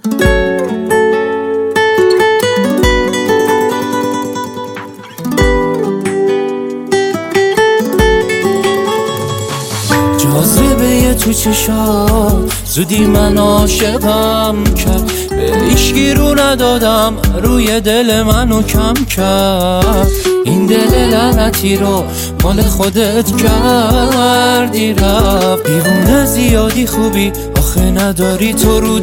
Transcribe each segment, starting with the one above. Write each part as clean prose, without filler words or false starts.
جاذبه تو چشات زودی من عاشقم کرد، به هیچکی رو ندادم روی دل منو کم کرد. این دل لعنتی رو مال خودت کردی رفت. دیوونه زیادی خوبی آخه نداری تو رو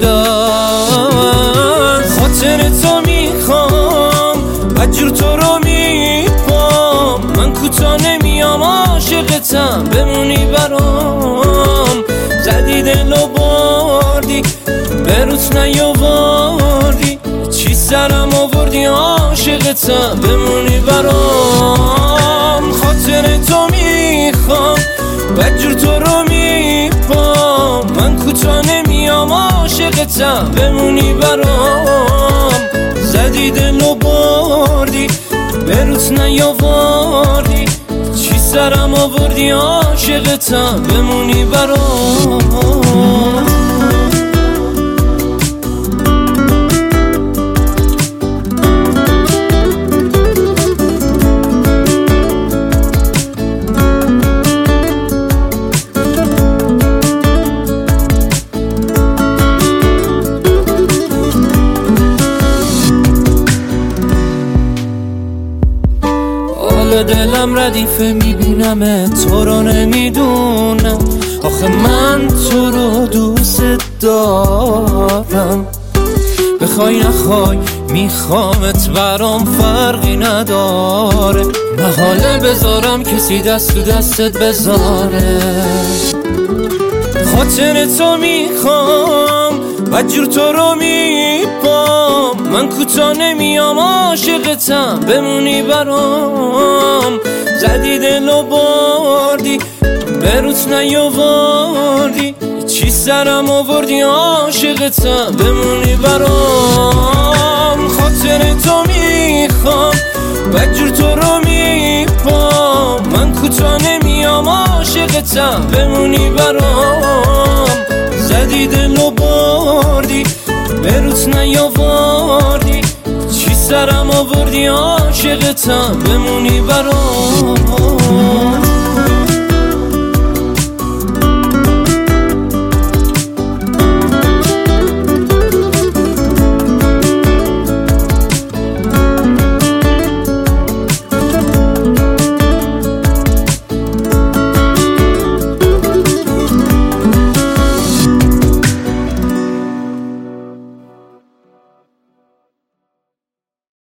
دست. خاطر تو میخوام بدجور تو رو میپام، من کوتا نمیام عاشقتم بمونی برام. زدی دل و بردی به روت نیاوردی، چی سرم آوردی عاشقتم بمونی برام. خاطر تو میخوام بدجور تو رو میپام، من کوتا نمیام عاشقتم بمونی برام. زدی دل و بردی به روت نیاوردی، چی سرم آوردی عاشقتم بمونی برام. دلم ردیفه میبینم تو رو نمیدونم، آخه من تو رو دوست دارم. بخوای نخوای میخوامت برام فرقی نداره، محاله بذارم کسی دست تو دستت بذاره. خاطر تو میخوام بدجور تو رو میپام، من کوتا نمیام عاشقتم بمونی برام. زدی دل و بردی به روت نیاوردی، چی سرم آوردی عاشقتم بمونی برام. خاطر تو میخوام بدجور تو رو میپام، من کوتا نمیام عاشقتم بمونی برام. زدی دل و بردی به روت نیاوردی، چی سرم آوردی عاشقتم بمونی برام.